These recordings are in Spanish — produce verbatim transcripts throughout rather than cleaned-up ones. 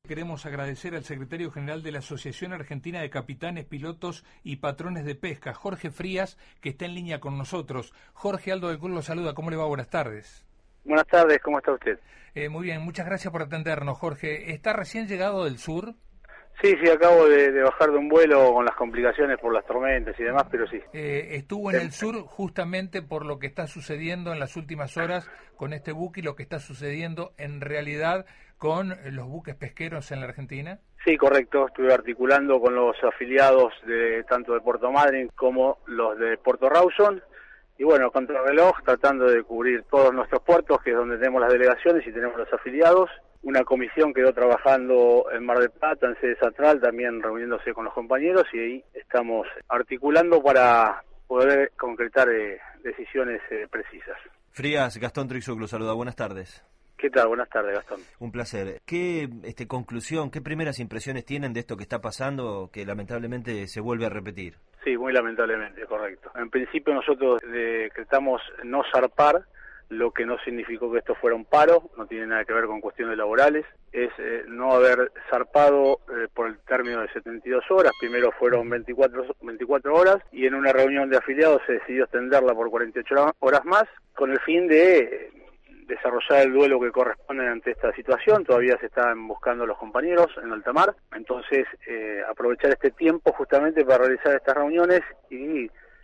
Queremos agradecer al secretario general de la Asociación Argentina de Capitanes, Pilotos y Patrones de Pesca, Jorge Frías, que está en línea con nosotros. Jorge, Aldo del Col lo saluda. ¿Cómo le va? Buenas tardes. Buenas tardes, ¿cómo está usted? Eh, muy bien, muchas gracias por atendernos, Jorge. ¿Está recién llegado del sur? Sí, sí, acabo de, de bajar de un vuelo con las complicaciones por las tormentas y demás, pero sí. Eh, estuvo en el sur justamente por lo que está sucediendo en las últimas horas con este buque y lo que está sucediendo en realidad con los buques pesqueros en la Argentina. Sí, correcto. Estuve articulando con los afiliados de tanto de Puerto Madryn como los de Puerto Rawson. Y bueno, contrarreloj, tratando de cubrir todos nuestros puertos, que es donde tenemos las delegaciones y tenemos los afiliados. Una comisión quedó trabajando en Mar del Plata, en sede central, también reuniéndose con los compañeros, y ahí estamos articulando para poder concretar eh, decisiones eh, precisas. Frías, Gastón Trixuc lo saluda, buenas tardes. ¿Qué tal? Buenas tardes, Gastón. Un placer. ¿Qué este, conclusión, qué primeras impresiones tienen de esto que está pasando, que lamentablemente se vuelve a repetir? Sí, muy lamentablemente, correcto. En principio nosotros decretamos no zarpar, lo que no significó que esto fuera un paro, no tiene nada que ver con cuestiones laborales, es eh, no haber zarpado eh, por el término de setenta y dos horas, primero fueron veinticuatro, veinticuatro horas, y en una reunión de afiliados se decidió extenderla por cuarenta y ocho horas más, con el fin de eh, desarrollar el duelo que corresponde ante esta situación. Todavía se están buscando los compañeros en alta mar, entonces eh, aprovechar este tiempo justamente para realizar estas reuniones y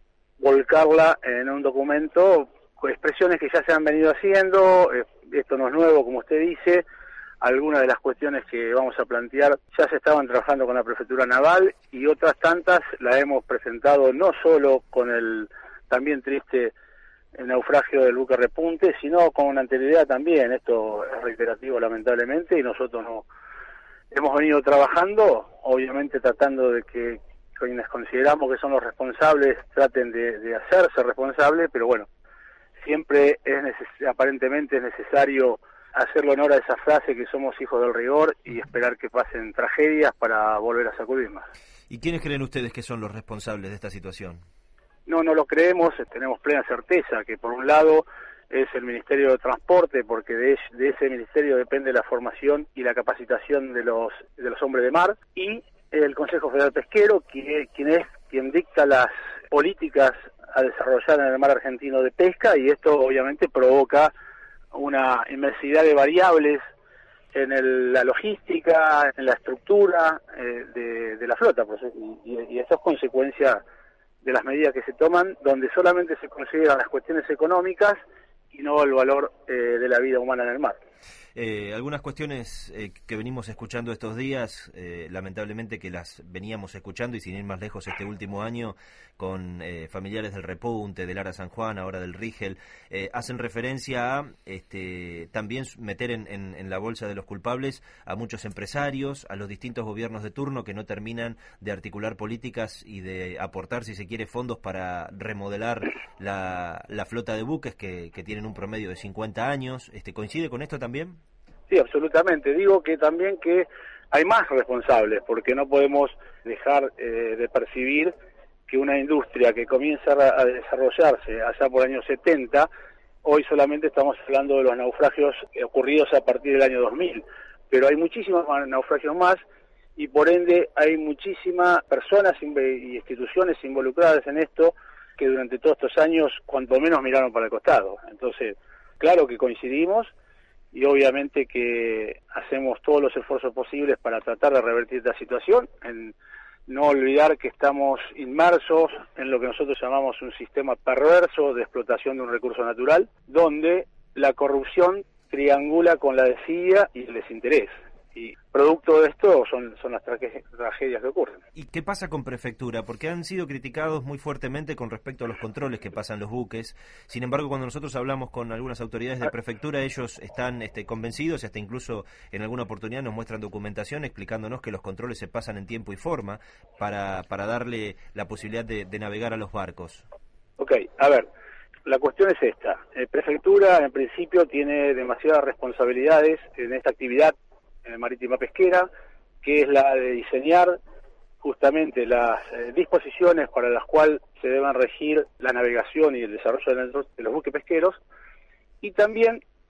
volcarla en un documento con expresiones que ya se han venido haciendo. Eh, esto no es nuevo, como usted dice. Algunas de las cuestiones que vamos a plantear ya se estaban trabajando con la Prefectura Naval y otras tantas las hemos presentado no solo con el también triste el naufragio del buque Repunte, sino con anterioridad también. Esto es reiterativo lamentablemente y nosotros no hemos venido trabajando, obviamente tratando de que quienes consideramos que son los responsables traten de, de hacerse responsables, pero bueno, siempre es neces- aparentemente es necesario hacerle honor a esa frase que somos hijos del rigor y esperar que pasen tragedias para volver a sacudirnos. ¿Y quiénes creen ustedes que son los responsables de esta situación? No, no lo creemos, tenemos plena certeza que por un lado es el Ministerio de Transporte, porque de, de ese ministerio depende la formación y la capacitación de los de los hombres de mar, y el Consejo Federal Pesquero, quien, quien es quien dicta las políticas a desarrollar en el mar argentino de pesca, y esto obviamente provoca una inmensidad de variables en el, la logística, en la estructura eh, de, de la flota, pues, y, y esto es consecuencia de las medidas que se toman, donde solamente se consideran las cuestiones económicas y no el valor eh, de la vida humana en el mar. Eh, algunas cuestiones eh, que venimos escuchando estos días, eh, lamentablemente que las veníamos escuchando y sin ir más lejos este último año con eh, familiares del Repunte, del Ara San Juan, ahora del Rigel, eh, hacen referencia a este, también meter en, en, en la bolsa de los culpables a muchos empresarios, a los distintos gobiernos de turno que no terminan de articular políticas y de aportar, si se quiere, fondos para remodelar la, la flota de buques que, que tienen un promedio de cincuenta años. Este, ¿coincide con esto también? Sí, absolutamente. Digo que también que hay más responsables, porque no podemos dejar eh, de percibir que una industria que comienza a desarrollarse allá por el año setenta, hoy solamente estamos hablando de los naufragios ocurridos a partir del año dos mil, pero hay muchísimos naufragios más y por ende hay muchísimas personas y instituciones involucradas en esto que durante todos estos años cuanto menos miraron para el costado. Entonces, claro que coincidimos, y obviamente que hacemos todos los esfuerzos posibles para tratar de revertir esta situación, en no olvidar que estamos inmersos en lo que nosotros llamamos un sistema perverso de explotación de un recurso natural, donde la corrupción triangula con la desidia y el desinterés. Y producto de esto son, son las trage- tragedias que ocurren. ¿Y qué pasa con Prefectura? Porque han sido criticados muy fuertemente con respecto a los controles que pasan los buques. Sin embargo, cuando nosotros hablamos con algunas autoridades de Prefectura, ellos están este, convencidos y hasta incluso en alguna oportunidad nos muestran documentación explicándonos que los controles se pasan en tiempo y forma para, para darle la posibilidad de, de navegar a los barcos. Ok, a ver, la cuestión es esta. Eh, Prefectura, en principio, tiene demasiadas responsabilidades en esta actividad Eh, marítima pesquera, que es la de diseñar justamente las eh, disposiciones para las cuales se deban regir la navegación y el desarrollo de los, de los buques pesqueros, y también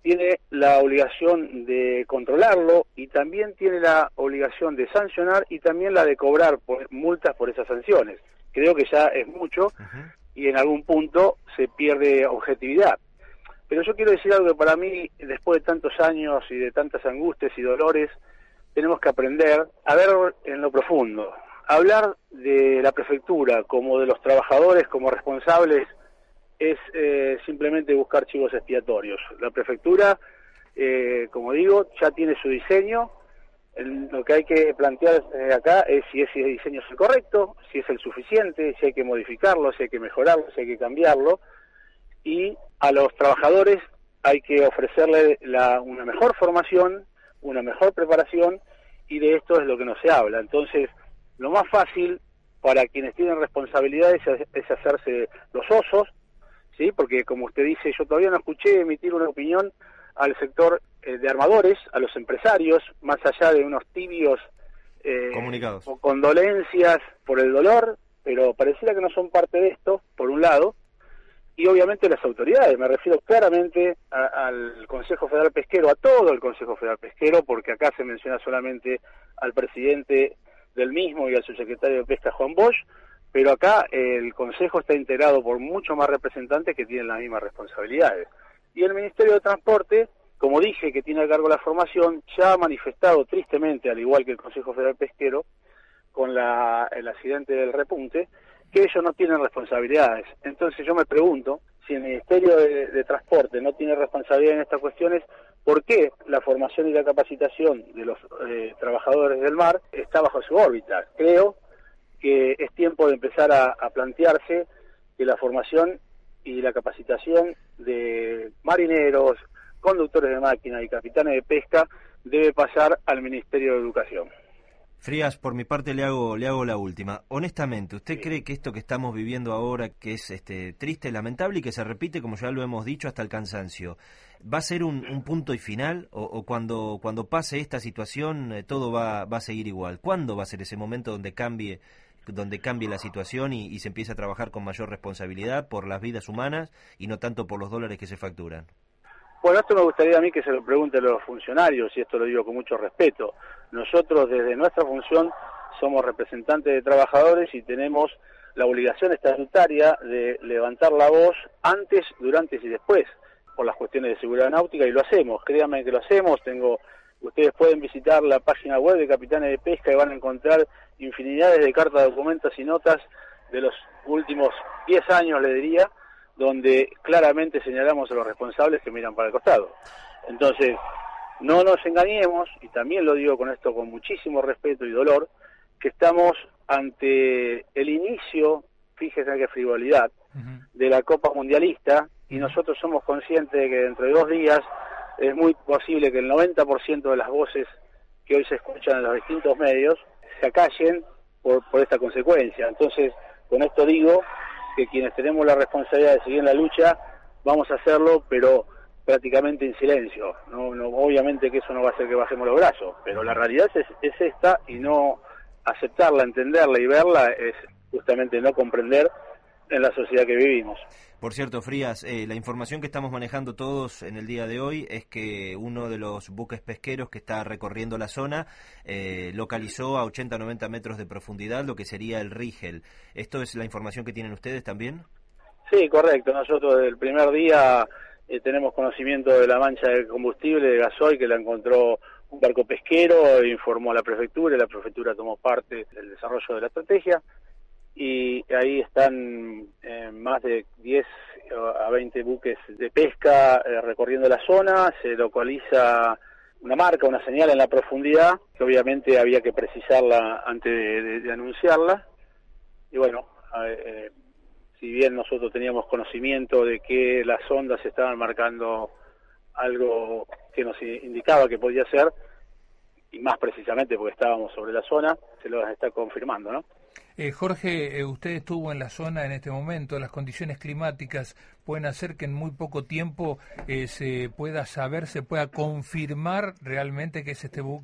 tiene la obligación de controlarlo y también tiene la obligación de sancionar y también la de cobrar por multas por esas sanciones. Creo que ya es mucho uh-huh. y en algún punto se pierde objetividad. Pero yo quiero decir algo que para mí, después de tantos años y de tantas angustias y dolores, tenemos que aprender a ver en lo profundo. Hablar de la prefectura como de los trabajadores, como responsables, es eh, simplemente buscar chivos expiatorios. La prefectura, eh, como digo, ya tiene su diseño. El, lo que hay que plantear eh, acá es si ese diseño es el correcto, si es el suficiente, si hay que modificarlo, si hay que mejorarlo, si hay que cambiarlo. Y a los trabajadores hay que ofrecerle la, una mejor formación, una mejor preparación, y de esto es lo que no se habla. Entonces, lo más fácil para quienes tienen responsabilidades es, es hacerse los osos, ¿sí? Porque como usted dice, yo todavía no escuché emitir una opinión al sector eh, de armadores, a los empresarios, más allá de unos tibios eh, comunicados o condolencias por el dolor, pero pareciera que no son parte de esto, por un lado, y obviamente las autoridades, me refiero claramente a, al Consejo Federal Pesquero, a todo el Consejo Federal Pesquero, porque acá se menciona solamente al presidente del mismo y al subsecretario de Pesca, Juan Bosch, pero acá el Consejo está integrado por muchos más representantes que tienen las mismas responsabilidades. Y el Ministerio de Transporte, como dije, que tiene a cargo la formación, ya ha manifestado tristemente, al igual que el Consejo Federal Pesquero, con la, el accidente del repunte, que ellos no tienen responsabilidades. Entonces yo me pregunto, si el Ministerio de, de Transporte no tiene responsabilidad en estas cuestiones, ¿por qué la formación y la capacitación de los eh, trabajadores del mar está bajo su órbita? Creo que es tiempo de empezar a, a plantearse que la formación y la capacitación de marineros, conductores de máquina y capitanes de pesca debe pasar al Ministerio de Educación. Frías, por mi parte le hago le hago la última. Honestamente, ¿usted sí. cree que esto que estamos viviendo ahora, que es este triste, lamentable y que se repite, como ya lo hemos dicho, hasta el cansancio, va a ser un, un punto y final? ¿O, o cuando cuando pase esta situación eh, todo va, va a seguir igual? ¿Cuándo va a ser ese momento donde cambie donde cambie la situación y, y se empiece a trabajar con mayor responsabilidad por las vidas humanas y no tanto por los dólares que se facturan? Bueno, esto me gustaría a mí que se lo pregunten los funcionarios, y esto lo digo con mucho respeto. Nosotros, desde nuestra función, somos representantes de trabajadores y tenemos la obligación estatutaria de levantar la voz antes, durante y después, por las cuestiones de seguridad náutica, y lo hacemos, créanme que lo hacemos. Tengo, ustedes pueden visitar la página web de Capitanes de Pesca y van a encontrar infinidades de cartas, documentos y notas de los últimos diez años, le diría, donde claramente señalamos a los responsables que miran para el costado. Entonces, no nos engañemos, y también lo digo con esto con muchísimo respeto y dolor, que estamos ante el inicio, fíjense qué frivolidad, uh-huh. de la Copa Mundialista, y nosotros somos conscientes de que dentro de dos días es muy posible que el noventa por ciento de las voces que hoy se escuchan en los distintos medios se acallen por, por esta consecuencia. Entonces, con esto digo que quienes tenemos la responsabilidad de seguir en la lucha, vamos a hacerlo, pero prácticamente en silencio. No, no, obviamente que eso no va a hacer que bajemos los brazos, pero la realidad es, es esta, y no aceptarla, entenderla y verla es justamente no comprender en la sociedad que vivimos. Por cierto, Frías, eh, la información que estamos manejando todos en el día de hoy es que uno de los buques pesqueros que está recorriendo la zona eh, localizó a ochenta a noventa metros de profundidad lo que sería el Rigel. ¿Esto es la información que tienen ustedes también? Sí, correcto. Nosotros desde el primer día eh, tenemos conocimiento de la mancha de combustible, de gasoil, que la encontró un barco pesquero, informó a la prefectura, y la prefectura tomó parte del desarrollo de la estrategia. Y ahí están eh, más de diez a veinte buques de pesca eh, recorriendo la zona. Se localiza una marca, una señal en la profundidad, que obviamente había que precisarla antes de, de, de anunciarla. Y bueno, eh, si bien nosotros teníamos conocimiento de que las ondas estaban marcando algo que nos indicaba que podía ser, y más precisamente porque estábamos sobre la zona, se lo está confirmando, ¿no? Eh, Jorge, eh, usted estuvo en la zona en este momento. Las condiciones climáticas pueden hacer que en muy poco tiempo eh, se pueda saber, se pueda confirmar realmente que es este buque.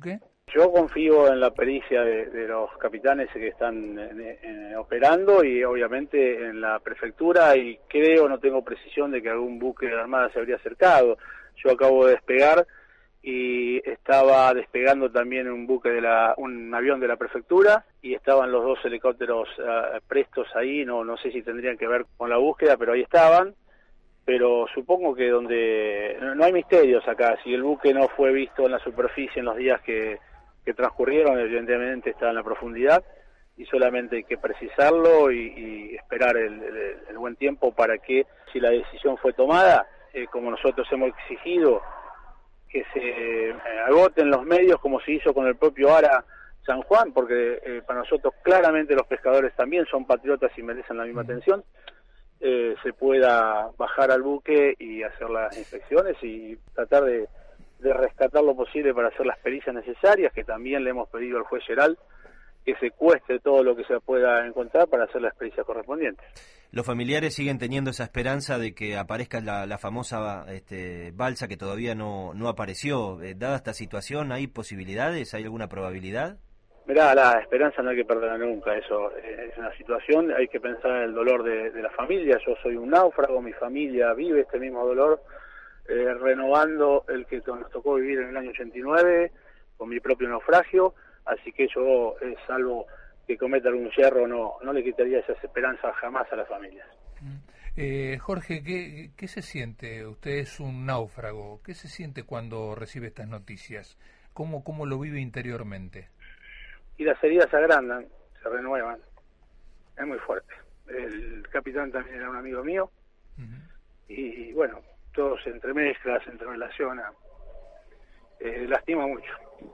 Yo confío en la pericia de, de los capitanes que están en, en, operando y obviamente en la prefectura, y creo, no tengo precisión de que algún buque de la Armada se habría acercado. Yo acabo de despegar y estaba despegando también un buque de la, un avión de la prefectura, y estaban los dos helicópteros uh, prestos ahí. No, no sé si tendrían que ver con la búsqueda, pero ahí estaban. Pero supongo que donde no hay misterios acá. Si el buque no fue visto en la superficie en los días que que transcurrieron, evidentemente está en la profundidad, y solamente hay que precisarlo y, y esperar el, el, el buen tiempo para que, si la decisión fue tomada, eh, como nosotros hemos exigido, que se eh, agoten los medios como se hizo con el propio ARA San Juan, porque eh, para nosotros claramente los pescadores también son patriotas y merecen la misma atención, eh, se pueda bajar al buque y hacer las inspecciones y tratar de de rescatar lo posible para hacer las pericias necesarias, que también le hemos pedido al juez Geral que secuestre todo lo que se pueda encontrar para hacer las pericias correspondientes. Los familiares siguen teniendo esa esperanza de que aparezca la, la famosa este, balsa que todavía no, no apareció. Eh, dada esta situación, ¿hay posibilidades? ¿Hay alguna probabilidad? Mirá, la esperanza no hay que perderla nunca. Eso es una situación, hay que pensar en el dolor de, de la familia. Yo soy un náufrago, mi familia vive este mismo dolor, Eh, renovando el que nos tocó vivir en el año ochenta y nueve, con mi propio naufragio, así que yo, eh, salvo que cometa algún yerro, no no le quitaría esas esperanzas jamás a las familias. Eh, Jorge, ¿qué, ¿qué se siente? Usted es un náufrago, ¿qué se siente cuando recibe estas noticias? ¿Cómo, cómo lo vive interiormente? Y las heridas se agrandan, se renuevan, es muy fuerte. El capitán también era un amigo mío, uh-huh. y bueno, todo se entremezcla, se entrerelaciona, eh, lastima mucho.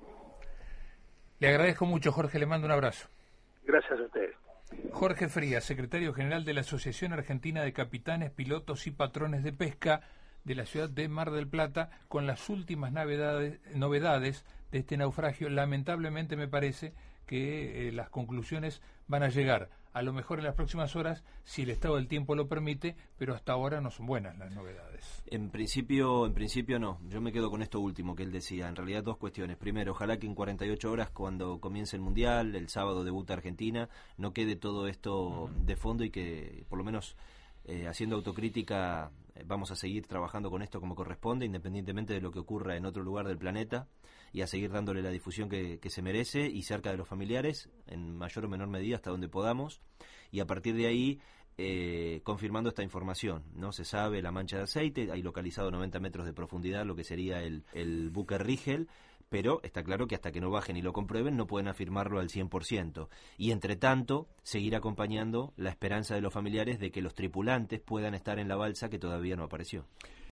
Le agradezco mucho, Jorge, le mando un abrazo. Gracias a ustedes. Jorge Frías, secretario general de la Asociación Argentina de Capitanes, Pilotos y Patrones de Pesca de la ciudad de Mar del Plata, con las últimas novedades, novedades de este naufragio. Lamentablemente me parece que eh, las conclusiones van a llegar a lo mejor en las próximas horas, si el estado del tiempo lo permite, pero hasta ahora no son buenas las novedades. En principio, en principio no. Yo me quedo con esto último que él decía. En realidad dos cuestiones. Primero, ojalá que en cuarenta y ocho horas, cuando comience el Mundial, el sábado debuta Argentina, no quede todo esto de fondo y que, por lo menos, eh, haciendo autocrítica, eh, vamos a seguir trabajando con esto como corresponde, independientemente de lo que ocurra en otro lugar del planeta, y a seguir dándole la difusión que, que se merece y cerca de los familiares, en mayor o menor medida, hasta donde podamos, y a partir de ahí eh, confirmando esta información. No se sabe la mancha de aceite, hay localizado noventa metros de profundidad lo que sería el, el buque Rigel, pero está claro que hasta que no bajen y lo comprueben no pueden afirmarlo al cien por ciento. Y entre tanto, seguir acompañando la esperanza de los familiares de que los tripulantes puedan estar en la balsa que todavía no apareció.